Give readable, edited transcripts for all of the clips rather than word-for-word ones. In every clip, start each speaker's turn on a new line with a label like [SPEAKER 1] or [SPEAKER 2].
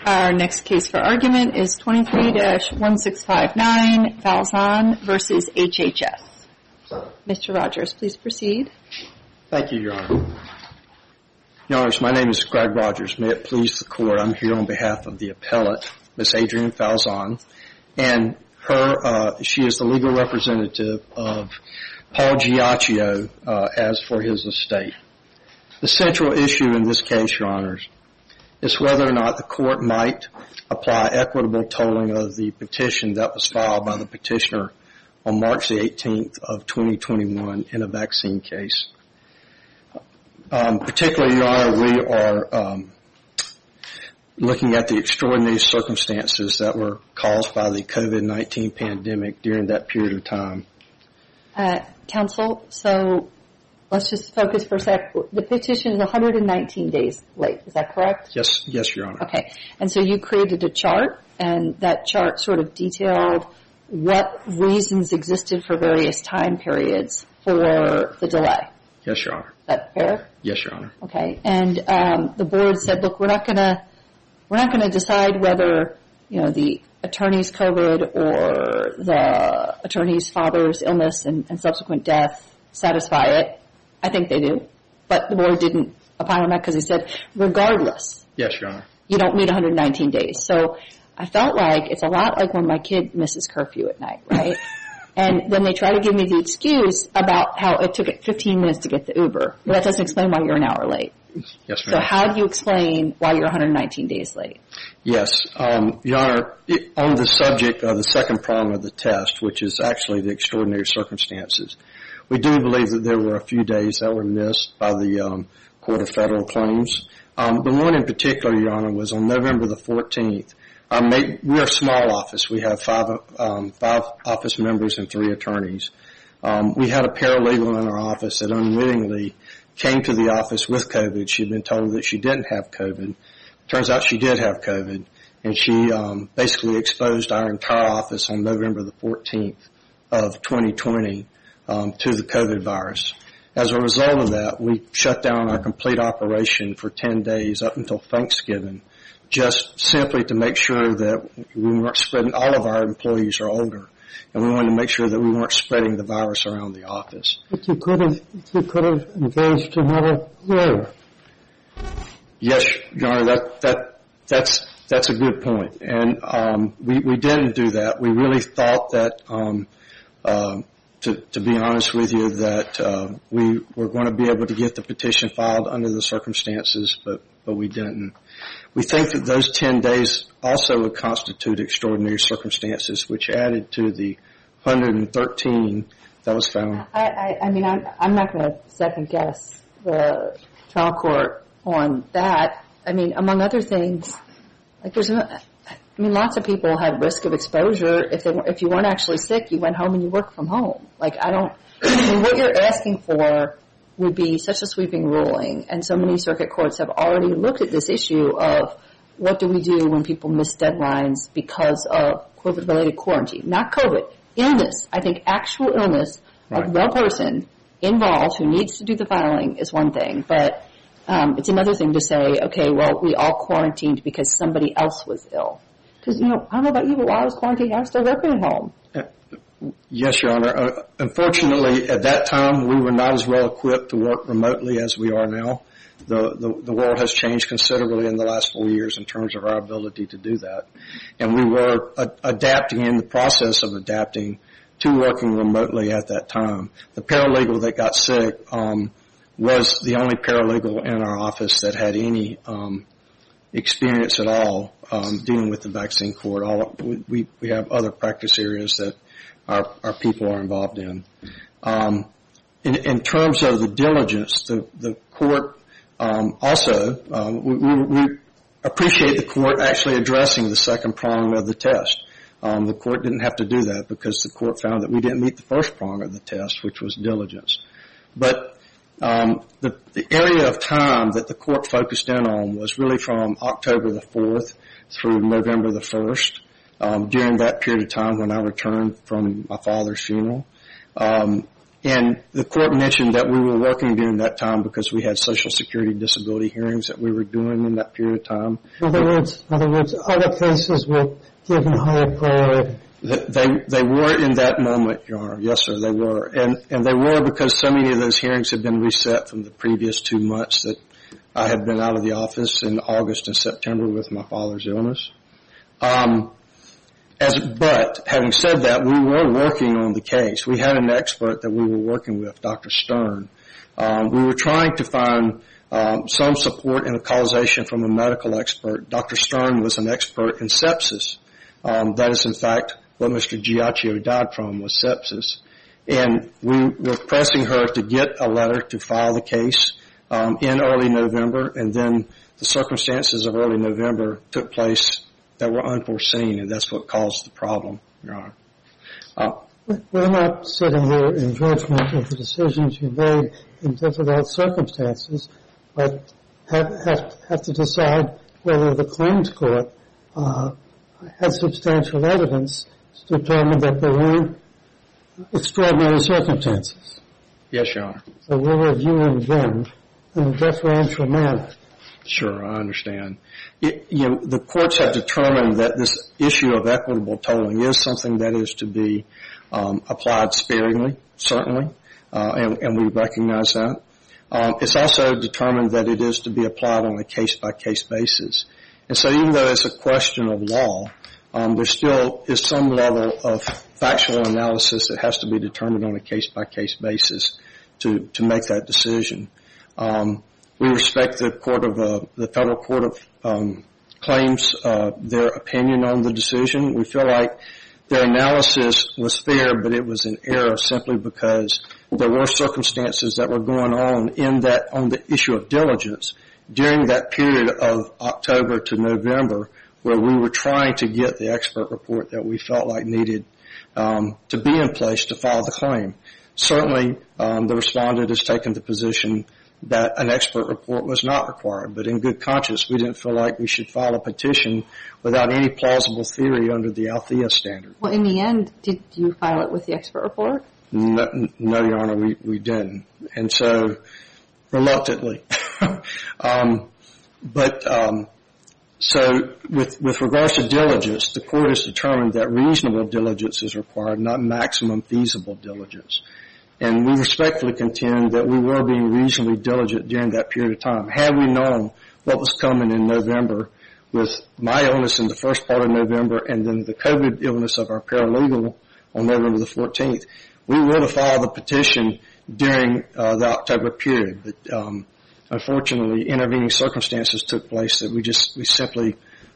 [SPEAKER 1] Our next case for argument is 23-1659, Falzon versus HHS. Mr. Rogers, please proceed.
[SPEAKER 2] Thank you, Your Honor. Your Honors, my name is Greg Rogers. May it please the Court, I'm here on behalf of the appellate, Ms. Adrienne Falzon, and she is the legal representative of Paul Giacchio as for his estate. The central issue in this case, Your Honors, is whether or not the Court might apply equitable tolling of the petition that was filed by the petitioner on March the 18th of 2021 in a vaccine case. Particularly, Your Honor, we are looking at the extraordinary circumstances that were caused by the COVID-19 pandemic during that period of time.
[SPEAKER 1] Counsel, so let's just focus for a sec. The petition is 119 days late. Is that correct?
[SPEAKER 2] Yes, Your Honor.
[SPEAKER 1] Okay. And so you created a chart, and that chart sort of detailed what reasons existed for various time periods for the delay.
[SPEAKER 2] Yes, Your Honor.
[SPEAKER 1] Is that fair?
[SPEAKER 2] Yes, Your Honor.
[SPEAKER 1] Okay. And the board said, look, we're not going to decide whether, the attorney's COVID or the attorney's father's illness and subsequent death satisfy it. I think they do. But the board didn't opine on that because they said, regardless.
[SPEAKER 2] Yes, Your Honor.
[SPEAKER 1] You don't meet 119 days. So I felt like it's a lot like when my kid misses curfew at night, right? And then they try to give me the excuse about how it took it 15 minutes to get the Uber. Well, that doesn't explain why you're an hour late.
[SPEAKER 2] Yes, ma'am.
[SPEAKER 1] So how do you explain why you're 119 days late?
[SPEAKER 2] Yes. Your Honor, on the subject of the second prong of the test, which is actually the extraordinary circumstances, we do believe that there were a few days that were missed by the Court of Federal Claims. The one in particular, Your Honor, was on November the 14th. We are a small office. We have five office members and 3 attorneys. We had a paralegal in our office that unwittingly came to the office with COVID. She'd been told that she didn't have COVID. Turns out she did have COVID, and she basically exposed our entire office on November the 14th of 2020 to the COVID virus. As a result of that, we shut down our complete operation for 10 days up until Thanksgiving, just simply to make sure that we weren't spreading. All of our employees are older, and we wanted to make sure that we weren't spreading the virus around the office.
[SPEAKER 3] But you could have engaged another lawyer.
[SPEAKER 2] Yes, Your Honor, that's a good point. And we didn't do that. We really thought that, to be honest with you, that we were going to be able to get the petition filed under the circumstances, but we didn't. We think that those 10 days also would constitute extraordinary circumstances, which added to the 113 that was found.
[SPEAKER 1] I'm not going to second guess the trial court on that. I mean, among other things, lots of people had risk of exposure. If you weren't actually sick, you went home and you worked from home. What you're asking for would be such a sweeping ruling, and so many circuit courts have already looked at this issue of what do we do when people miss deadlines because of COVID-related quarantine. Not COVID, illness. I think actual illness of the person involved who needs to do the filing is one thing, but it's another thing to say, okay, well, we all quarantined because somebody else was ill. Because, I don't know about you, but while I was quarantined, I was still working at home.
[SPEAKER 2] Yes, Your Honor. Unfortunately, at that time, we were not as well equipped to work remotely as we are now. The world has changed considerably in the last 4 years in terms of our ability to do that. And we were adapting, in the process of adapting to working remotely at that time. The paralegal that got sick was the only paralegal in our office that had any experience at all dealing with the vaccine court. We have other practice areas that our people are involved in. In terms of the diligence, the court also, we appreciate the court actually addressing the second prong of the test. The court didn't have to do that because the court found that we didn't meet the first prong of the test, which was diligence. But the area of time that the court focused in on was really from October the 4th through November the 1st, during that period of time when I returned from my father's funeral. And the court mentioned that we were working during that time because we had Social Security disability hearings that we were doing in that period of time.
[SPEAKER 3] In other words, other cases were given higher priority.
[SPEAKER 2] They were in that moment, Your Honor. Yes, sir, they were. And they were because so many of those hearings had been reset from the previous 2 months that I had been out of the office in August and September with my father's illness. But having said that, we were working on the case. We had an expert that we were working with, Dr. Stern. We were trying to find some support in the causation from a medical expert. Dr. Stern was an expert in sepsis. That is, in fact, what Mr. Giacchio died from, was sepsis. And we were pressing her to get a letter to file the case in early November, and then the circumstances of early November took place that were unforeseen, and that's what caused the problem, Your Honor.
[SPEAKER 3] We're not sitting here in judgment of the decisions you made in difficult circumstances, but have to decide whether the claims court had substantial evidence to determine that there weren't extraordinary circumstances.
[SPEAKER 2] Yes, Your Honor.
[SPEAKER 3] So we're reviewing them in a deferential manner.
[SPEAKER 2] Sure, I understand. The courts have determined that this issue of equitable tolling is something that is to be applied sparingly, certainly, and we recognize that. It's also determined that it is to be applied on a case-by-case basis. And so even though it's a question of law, there still is some level of factual analysis that has to be determined on a case-by-case basis to make that decision. We respect the Federal Court of Claims, their opinion on the decision. We feel like their analysis was fair, but it was an error simply because there were circumstances that were going on on the issue of diligence during that period of October to November, where we were trying to get the expert report that we felt like needed to be in place to file the claim. Certainly, the respondent has taken the position that an expert report was not required, but in good conscience, we didn't feel like we should file a petition without any plausible theory under the Althea standard.
[SPEAKER 1] Well, in the end, did you file it with the expert report?
[SPEAKER 2] No, Your Honor, we didn't. And so, reluctantly. So with regards to diligence, the court has determined that reasonable diligence is required, not maximum feasible diligence. And we respectfully contend that we were being reasonably diligent during that period of time. Had we known what was coming in November with my illness in the first part of November and then the COVID illness of our paralegal on November the 14th, we would have filed the petition during the October period. But unfortunately, intervening circumstances took place that we simply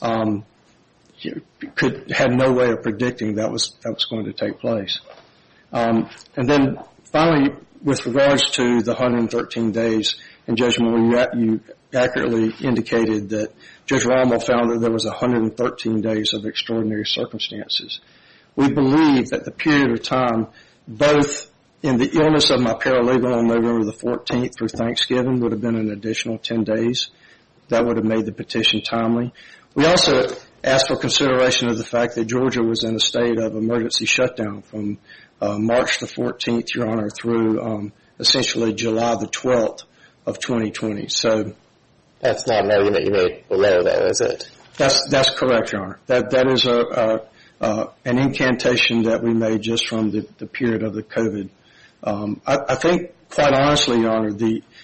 [SPEAKER 2] had no way of predicting that was going to take place. And then finally, with regards to the 113 days, and Judge Moore, you accurately indicated that Judge Rommel found that there was 113 days of extraordinary circumstances. We believe that the period of time, both in the illness of my paralegal on November the 14th through Thanksgiving, would have been an additional 10 days. That would have made the petition timely. We also asked for consideration of the fact that Georgia was in a state of emergency shutdown from March the 14th, Your Honor, through essentially July the 12th of 2020. So
[SPEAKER 4] that's not an argument you made below, though, is it?
[SPEAKER 2] That's correct, Your Honor. That is an incantation that we made just from the period of the COVID. I think, quite honestly, Your Honor,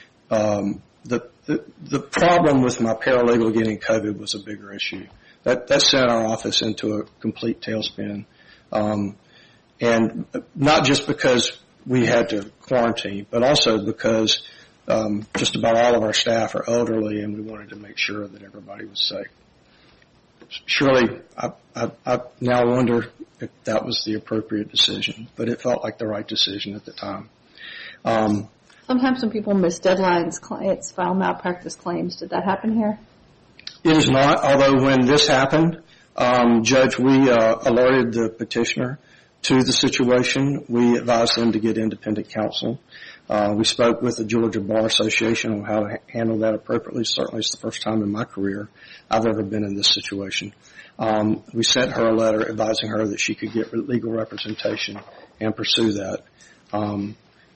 [SPEAKER 2] the problem with my paralegal getting COVID was a bigger issue. That sent our office into a complete tailspin. And not just because we had to quarantine, but also because just about all of our staff are elderly and we wanted to make sure that everybody was safe. Surely, I now wonder if that was the appropriate decision, but it felt like the right decision at the time.
[SPEAKER 1] Sometimes when people miss deadlines, clients file malpractice claims. Did that happen here?
[SPEAKER 2] It is not, although when this happened, Judge, we alerted the petitioner to the situation. We advised them to get independent counsel. We spoke with the Georgia Bar Association on how to handle that appropriately. Certainly it's the first time in my career I've ever been in this situation. We sent her a letter advising her that she could get legal representation and pursue that.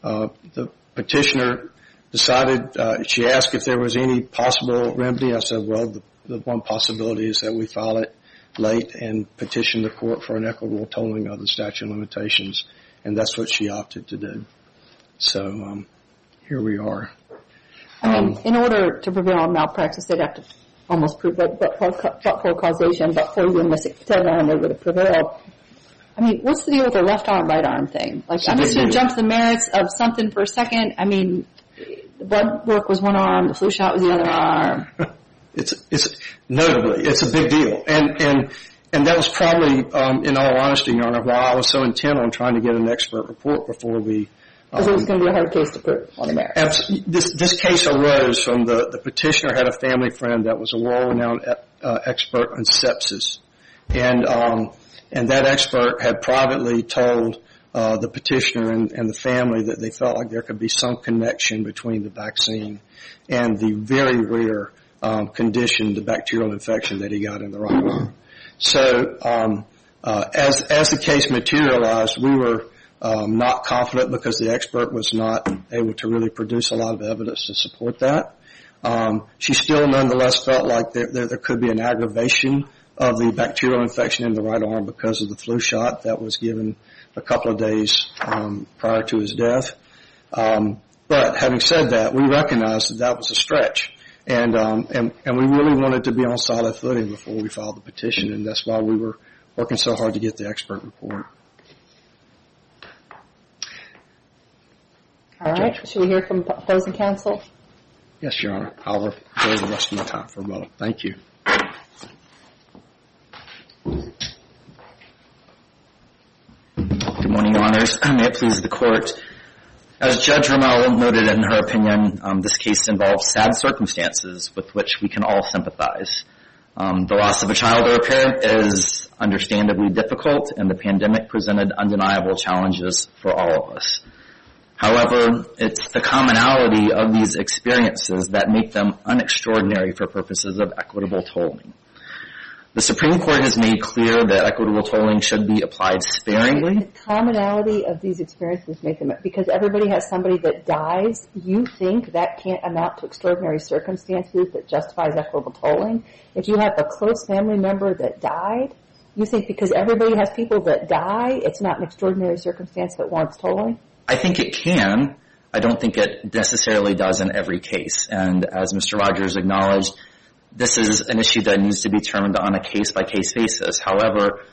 [SPEAKER 2] The petitioner decided, she asked if there was any possible remedy. I said, well, the one possibility is that we file it late and petition the court for an equitable tolling of the statute of limitations, and that's what she opted to do. So here we are.
[SPEAKER 1] I mean, in order to prevail on malpractice, they'd have to almost prove but for causation, but for you missing deadline, they would have prevailed. I mean, what's the deal with the left arm, right arm thing? Like, I'm just going to jump to the merits of something for a second. I mean, the blood work was one arm, the flu shot was the other arm.
[SPEAKER 2] It's notably, it's a big deal. And that was probably, in all honesty, Your Honor, why I was so intent on trying to get an expert report before we...
[SPEAKER 1] Because it was going to be a hard case to prove on the merits.
[SPEAKER 2] This case arose from the petitioner had a family friend that was a world-renowned expert on sepsis. And that expert had privately told the petitioner and the family that they felt like there could be some connection between the vaccine and the very rare condition, the bacterial infection that he got in the right arm. So as the case materialized, we were not confident because the expert was not able to really produce a lot of evidence to support that. She still nonetheless felt like there could be an aggravation of the bacterial infection in the right arm because of the flu shot that was given a couple of days prior to his death. But having said that, we recognized that was a stretch. And we really wanted to be on solid footing before we filed the petition, and that's why we were working so hard to get the expert report.
[SPEAKER 1] All right. Should we hear from opposing counsel?
[SPEAKER 2] Yes, Your Honor. I'll reserve the rest of my time for a moment. Thank you.
[SPEAKER 5] Good morning, Your Honors. May it please the Court. As Judge Rommel noted in her opinion, this case involves sad circumstances with which we can all sympathize. The loss of a child or a parent is understandably difficult, and the pandemic presented undeniable challenges for all of us. However, it's the commonality of these experiences that make them unextraordinary for purposes of equitable tolling. The Supreme Court has made clear that equitable tolling should be applied sparingly.
[SPEAKER 1] The commonality of these experiences make them, because everybody has somebody that dies, you think that can't amount to extraordinary circumstances that justifies equitable tolling? If you have a close family member that died, you think because everybody has people that die, it's not an extraordinary circumstance that warrants tolling?
[SPEAKER 5] I think it can. I don't think it necessarily does in every case. And as Mr. Rogers acknowledged, this is an issue that needs to be determined on a case-by-case basis. However,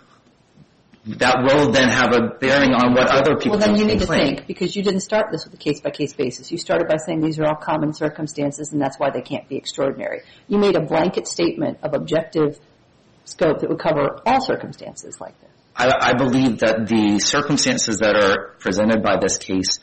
[SPEAKER 5] that will then have a bearing on what other people
[SPEAKER 1] Well, then you need to
[SPEAKER 5] claim.
[SPEAKER 1] think, because you didn't start this with a case-by-case basis. You started by saying these are all common circumstances, and that's why they can't be extraordinary. You made a blanket statement of objective scope that would cover all circumstances like this.
[SPEAKER 5] I believe that the circumstances that are presented by this case,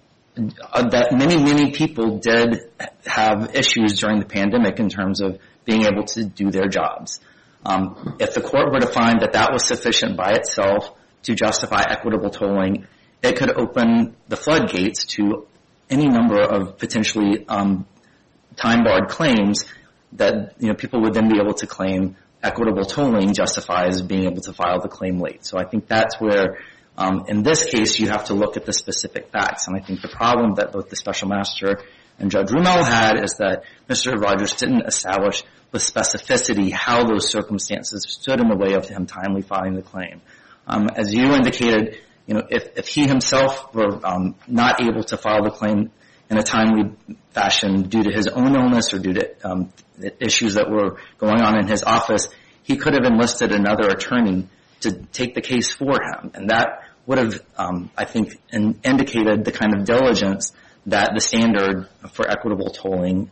[SPEAKER 5] that many people did have issues during the pandemic in terms of being able to do their jobs. If the court were to find that that was sufficient by itself to justify equitable tolling, it could open the floodgates to any number of potentially time-barred claims that people would then be able to claim equitable tolling justifies being able to file the claim late. So I think that's where, in this case, you have to look at the specific facts. And I think the problem that both the Special Master and Judge Rommel had is that Mr. Rogers didn't establish with specificity how those circumstances stood in the way of him timely filing the claim. As you indicated, if he himself were not able to file the claim in a timely fashion due to his own illness or due to issues that were going on in his office, he could have enlisted another attorney to take the case for him. And that would have, I think, indicated the kind of diligence that the standard for equitable tolling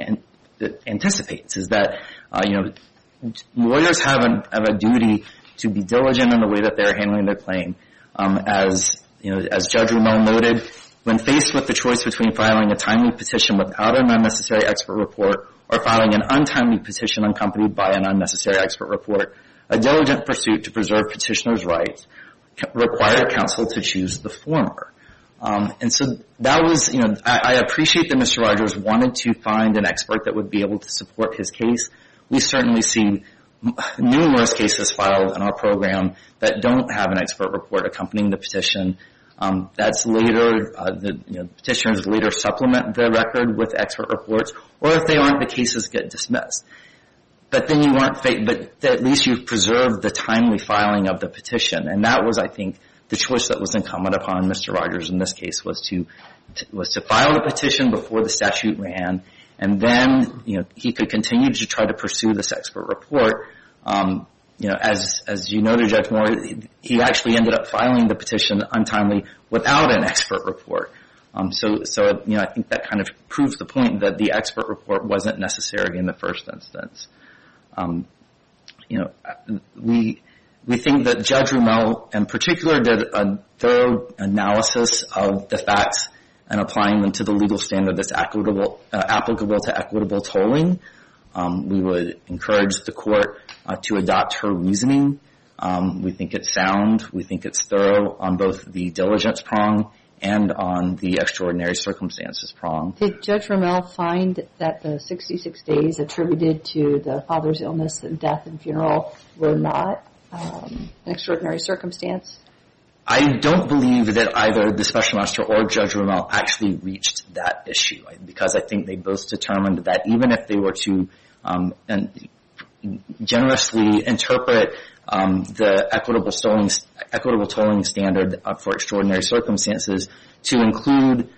[SPEAKER 5] anticipates, is that, lawyers have a duty to be diligent in the way that they're handling their claim. As Judge Rommel noted, when faced with the choice between filing a timely petition without an unnecessary expert report or filing an untimely petition accompanied by an unnecessary expert report, a diligent pursuit to preserve petitioner's rights required counsel to choose the former. And so that was, I appreciate that Mr. Rogers wanted to find an expert that would be able to support his case. We certainly see numerous cases filed in our program that don't have an expert report accompanying the petition. That's later, petitioners later supplement the record with expert reports, or if they aren't, the cases get dismissed. But then but at least you've preserved the timely filing of the petition. And that was, I think, the choice that was incumbent upon Mr. Rogers in this case was to file the petition before the statute ran, and then, he could continue to try to pursue this expert report. As you noted, Judge Moore, he actually ended up filing the petition untimely without an expert report. So I think that kind of proves the point that the expert report wasn't necessary in the first instance. We think that Judge Rummel in particular did a thorough analysis of the facts and applying them to the legal standard that's applicable to equitable tolling. We would encourage the court to adopt her reasoning. We think it's sound. We think it's thorough on both the diligence prong and on the extraordinary circumstances prong.
[SPEAKER 1] Did Judge Rummel find that the 66 days attributed to the father's illness and death and funeral were not an extraordinary circumstance?
[SPEAKER 5] I don't believe that either the special master or Judge Rummel actually reached that issue, because I think they both determined that even if they were to generously interpret the equitable tolling standard for extraordinary circumstances to include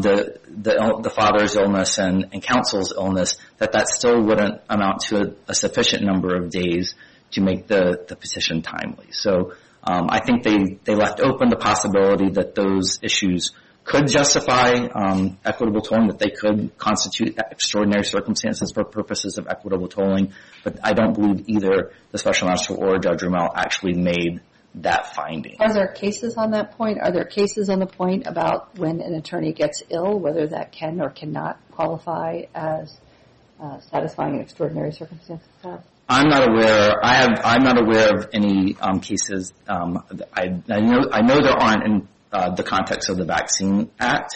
[SPEAKER 5] the father's illness and counsel's illness, that still wouldn't amount to a sufficient number of days to make the petition timely. So I think they left open the possibility that those issues could justify equitable tolling, that they could constitute extraordinary circumstances for purposes of equitable tolling, but I don't believe either the special master or Judge Rummel actually made that finding.
[SPEAKER 1] Are there cases on that point? Are there cases on the point about when an attorney gets ill, whether that can or cannot qualify as satisfying an extraordinary circumstances test?
[SPEAKER 5] I'm not aware. I'm not aware of any cases. I know there aren't in the context of the Vaccine Act.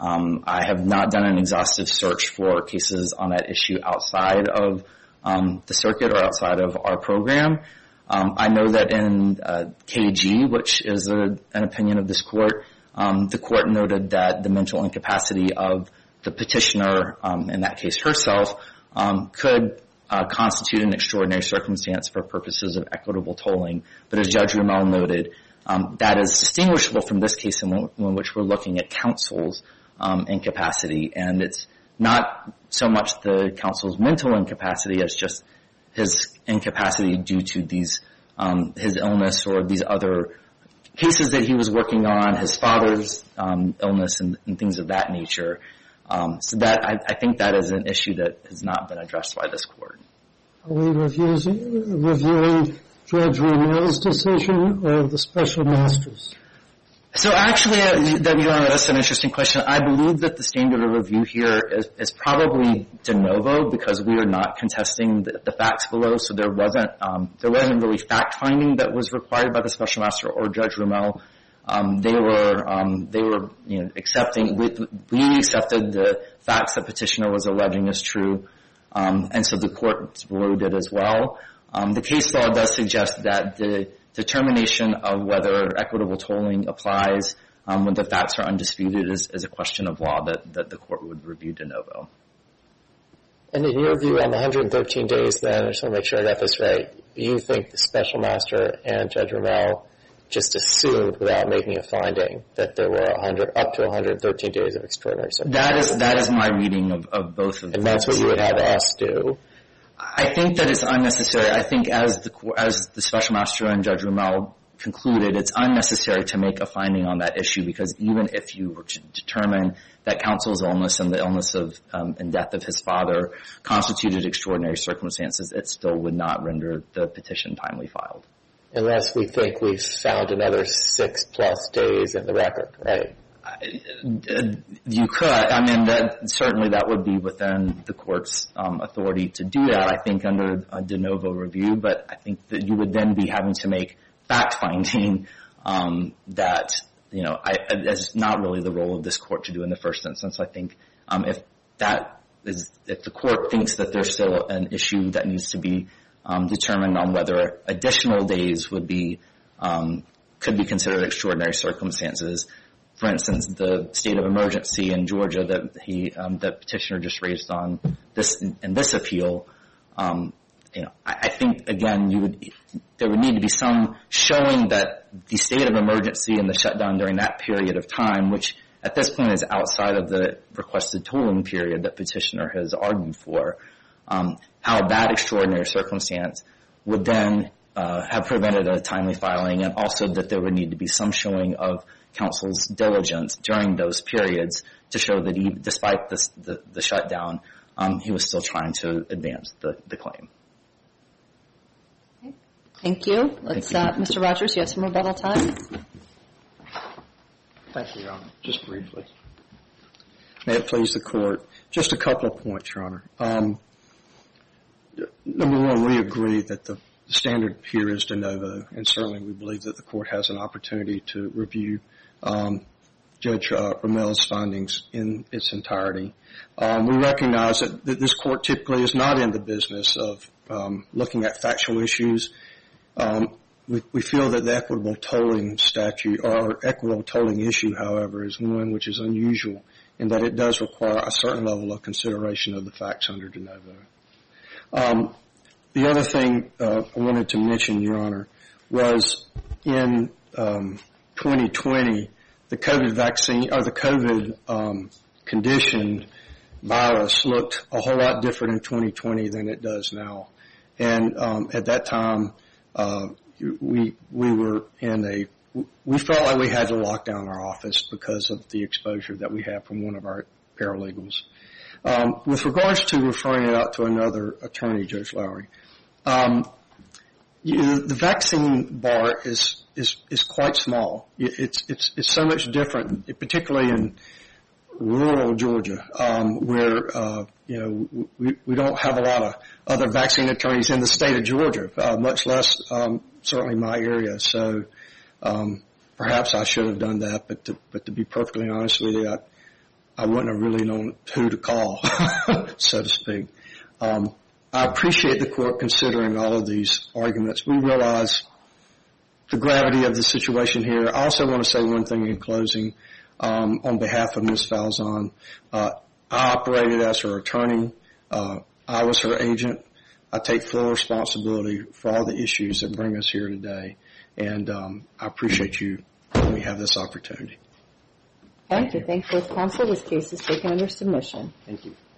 [SPEAKER 5] I have not done an exhaustive search for cases on that issue outside of the circuit or outside of our program. I know that in KG, which is an opinion of this court, the court noted that the mental incapacity of the petitioner, in that case herself, could constitute an extraordinary circumstance for purposes of equitable tolling. But as Judge Rummel noted, that is distinguishable from this case in which we're looking at counsel's incapacity. And it's not so much the counsel's mental incapacity as just his incapacity due to these his illness or these other cases that he was working on, his father's illness and things of that nature. So that I think that is an issue that has not been addressed by this court.
[SPEAKER 3] Are we reviewing Judge Rummel's decision or the special master's?
[SPEAKER 5] So actually, Your Honor, that's an interesting question. I believe that the standard of review here is probably de novo because we are not contesting the facts below. So there wasn't really fact finding that was required by the special master or Judge Rummel. They were accepting. We accepted the facts that petitioner was alleging as true, and so the court below did as well. The case law does suggest that the determination of whether equitable tolling applies when the facts are undisputed is a question of law that the court would review de novo.
[SPEAKER 4] And in your view on the 113 days then, I just want to make sure I got this right, do you think the special master and Judge Rummel just assumed without making a finding that there were up to 113 days of extraordinary circumstances?
[SPEAKER 5] That is my reading of both of them.
[SPEAKER 4] And that's what you would have us do?
[SPEAKER 5] I think that it's unnecessary. I think as the special master and Judge Rummel concluded, it's unnecessary to make a finding on that issue because even if you were to determine that counsel's illness and the illness of and death of his father constituted extraordinary circumstances, it still would not render the petition timely filed.
[SPEAKER 4] Unless we think we've found another 6+ days in the record, right?
[SPEAKER 5] You could. I mean, certainly that would be within the court's authority to do that, I think, under a de novo review. But I think that you would then be having to make fact-finding that, is not really the role of this court to do in the first instance. I think if the court thinks that there's still an issue that needs to be determined on whether additional days could be considered extraordinary circumstances, for instance, the state of emergency in Georgia that petitioner just raised on this appeal. I think again there would need to be some showing that the state of emergency and the shutdown during that period of time, which at this point is outside of the requested tolling period that petitioner has argued for, how that extraordinary circumstance would then have prevented a timely filing, and also that there would need to be some showing of counsel's diligence during those periods to show that despite the shutdown, he was still trying to advance the claim.
[SPEAKER 1] Okay. Thank you. Mr. Rogers, you have some rebuttal time.
[SPEAKER 2] Thank you, Your Honor. Just briefly. May it please the Court. Just a couple of points, Your Honor. Number one, we agree that the standard here is de novo, and certainly we believe that the Court has an opportunity to review Judge Romel's findings in its entirety. We recognize that this Court typically is not in the business of looking at factual issues. We feel that the equitable tolling statute, or equitable tolling issue, however, is one which is unusual in that it does require a certain level of consideration of the facts under de novo. The other thing I wanted to mention, Your Honor, was in 2020, the COVID vaccine, or the COVID conditioned virus looked a whole lot different in 2020 than it does now. And at that time, we felt like we had to lock down our office because of the exposure that we had from one of our paralegals. With regards to referring it out to another attorney, Judge Lowry, the vaccine bar is quite small. It's so much different, particularly in rural Georgia, where we don't have a lot of other vaccine attorneys in the state of Georgia, much less certainly my area. So perhaps I should have done that, but to be perfectly honest with you, I wouldn't have really known who to call, so to speak. I appreciate the Court considering all of these arguments. We realize the gravity of the situation here. I also want to say one thing in closing. On behalf of Ms. Falzon, I operated as her attorney. I was her agent. I take full responsibility for all the issues that bring us here today, and I appreciate you when we have this opportunity.
[SPEAKER 1] Thank you. Thank both counsel. This case is taken under submission.
[SPEAKER 2] Thank you.